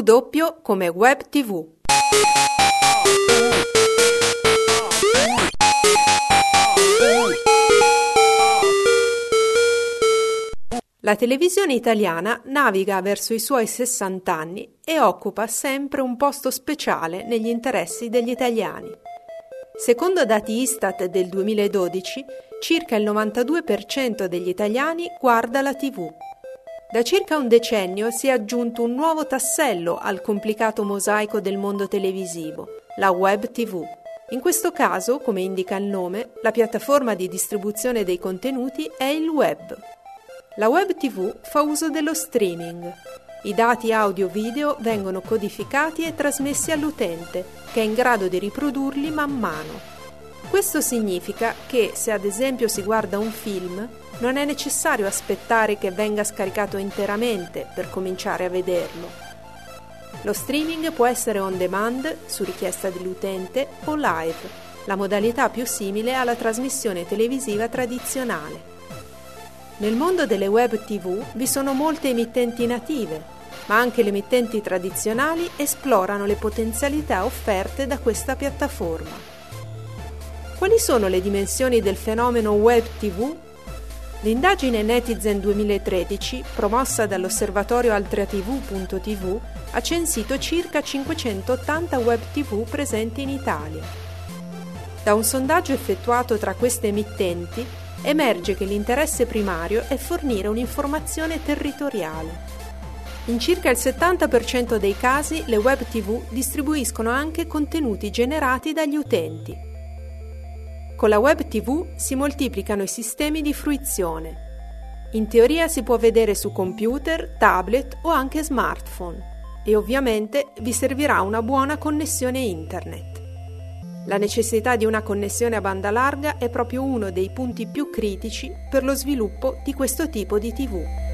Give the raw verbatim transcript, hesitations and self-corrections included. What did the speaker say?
doppio come web tivù. La televisione italiana naviga verso i suoi sessanta anni e occupa sempre un posto speciale negli interessi degli italiani. Secondo dati Istat del duemiladodici, circa il novantadue per cento degli italiani guarda la tivù. Da circa un decennio si è aggiunto un nuovo tassello al complicato mosaico del mondo televisivo, la web tivù. In questo caso, come indica il nome, la piattaforma di distribuzione dei contenuti è il web. La web tivù fa uso dello streaming. I dati audio-video vengono codificati e trasmessi all'utente, che è in grado di riprodurli man mano. Questo significa che, se ad esempio si guarda un film, non è necessario aspettare che venga scaricato interamente per cominciare a vederlo. Lo streaming può essere on demand, su richiesta dell'utente, o live, la modalità più simile alla trasmissione televisiva tradizionale. Nel mondo delle web tivù vi sono molte emittenti native, ma anche le emittenti tradizionali esplorano le potenzialità offerte da questa piattaforma. Quali sono le dimensioni del fenomeno web tivù? L'indagine Netizen duemilatredici, promossa dall'osservatorio altriatv punto tv, ha censito circa cinquecentottanta web tivù presenti in Italia. Da un sondaggio effettuato tra queste emittenti, emerge che l'interesse primario è fornire un'informazione territoriale. In circa il settanta per cento dei casi le web tivù distribuiscono anche contenuti generati dagli utenti. Con la web tivù si moltiplicano i sistemi di fruizione. In teoria si può vedere su computer, tablet o anche smartphone e ovviamente vi servirà una buona connessione internet. La necessità di una connessione a banda larga è proprio uno dei punti più critici per lo sviluppo di questo tipo di tivù.